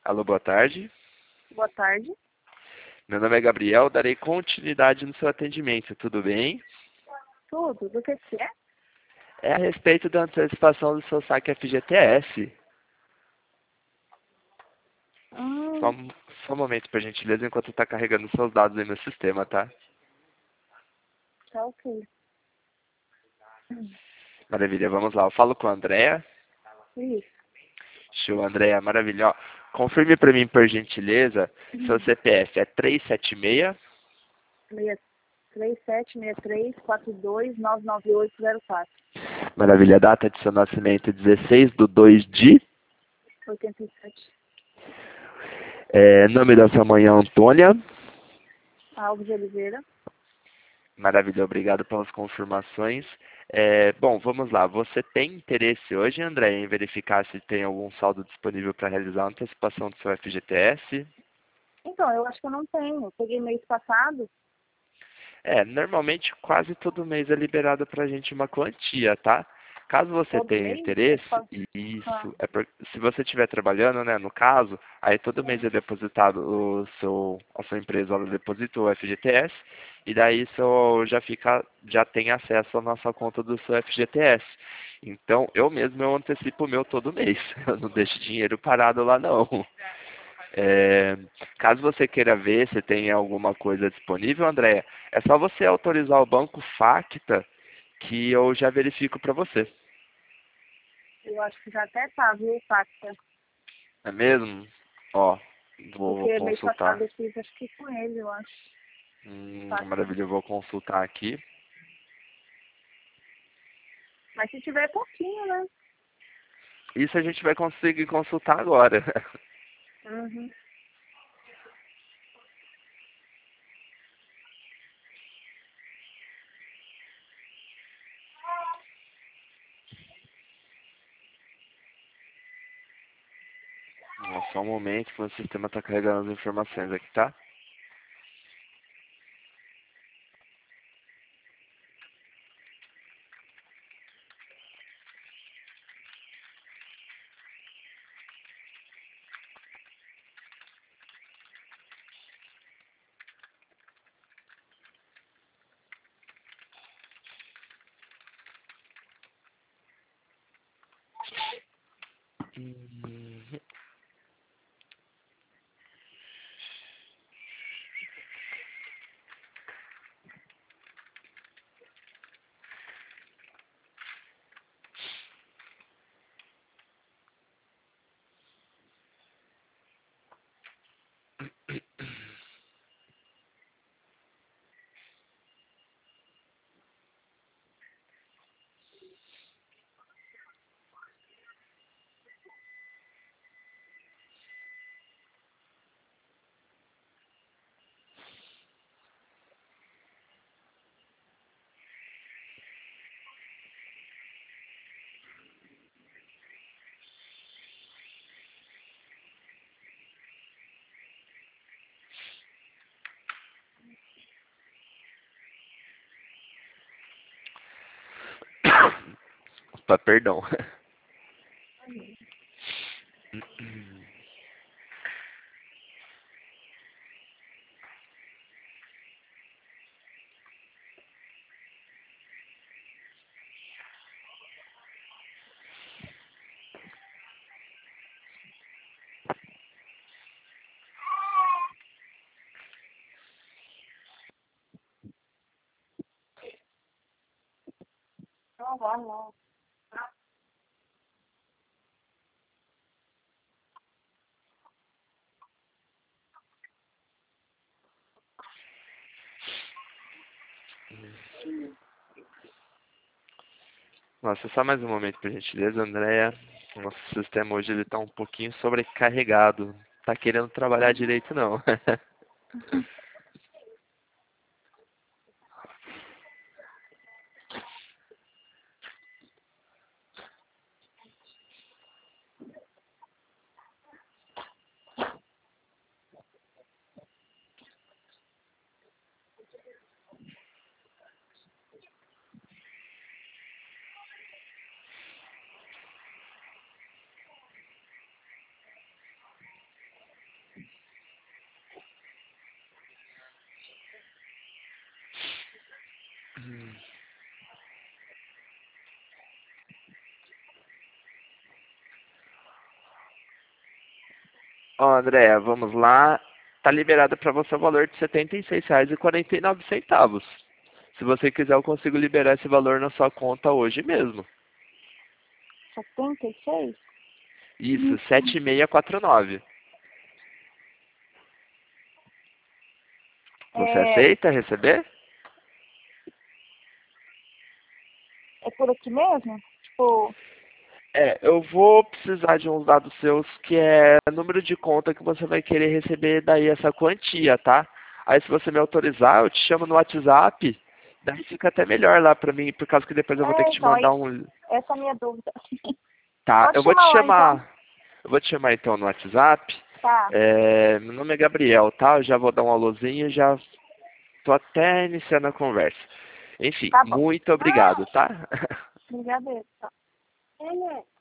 Alô, boa tarde. Boa tarde. Meu nome é Gabriel, darei continuidade no seu atendimento, tudo bem? Tudo? Do que é? É a respeito da antecipação do seu saque FGTS. Só, Hum, só um momento, por gentileza, enquanto está carregando seus dados aí no sistema, tá? tá ok. Maravilha, vamos lá. Eu falo com a Andréa. Isso. Show, Andréa, maravilha. Ó, confirme para mim, por gentileza, seu CPF é 376. 3763-42-99804. Maravilha, data de seu nascimento 16/2 de... 87. Nome da sua mãe é Antônia. Alves de Oliveira. Maravilha, obrigado pelas confirmações. Bom, vamos lá. Você tem interesse hoje, André, em verificar se tem algum saldo disponível para realizar a antecipação do seu FGTS? Então, eu acho que eu não tenho. Eu peguei mês passado. Normalmente quase todo mês é liberado para a gente uma quantia, tá? Caso você Todo tenha mês? interesse, Ah, isso, se você estiver trabalhando, né, no caso, aí todo mês é depositado a sua empresa, ela deposita o FGTS, e daí já tem acesso à nossa conta do seu FGTS. Então, eu antecipo o meu todo mês, eu não deixo dinheiro parado lá não. É, caso você queira ver se tem alguma coisa disponível, Andréia, é só você autorizar o banco Facta que eu já verifico para você. eu acho que já até tá, viu, Facta? É mesmo? Ó, vou Porque mês consultar. passado eu fiz, acho que com ele, eu acho. Facta. Maravilha, eu vou consultar aqui. Mas se tiver é pouquinho, né? Isso a gente vai conseguir consultar agora. Uhum. Só um momento que o sistema está carregando as informações aqui, tá? Hum, Opa, perdão. Não, não. Nossa, só mais um momento, por gentileza, Andréia. Nosso sistema hoje ele tá um pouquinho sobrecarregado. Tá querendo trabalhar direito, não. Ó, Andréia, vamos lá. Tá liberado para você o valor de R$ 76,49. Se você quiser, eu consigo liberar esse valor na sua conta hoje mesmo. 76? Isso, 7649. Você É, aceita receber? é por aqui mesmo? Tipo, Eu vou precisar de uns dados seus, que é número de conta que você vai querer receber daí essa quantia, tá? Aí se você me autorizar, eu te chamo no WhatsApp, daí fica até melhor lá pra mim, por causa que depois eu vou ter que te então, mandar um... essa é a minha dúvida. Tá, Pode chamar lá, então. eu vou te chamar então no WhatsApp. Tá, Meu nome é Gabriel, tá? Eu já vou dar um alôzinho, já tô até iniciando a conversa. Enfim, tá bom. muito obrigado, tá? Obrigada.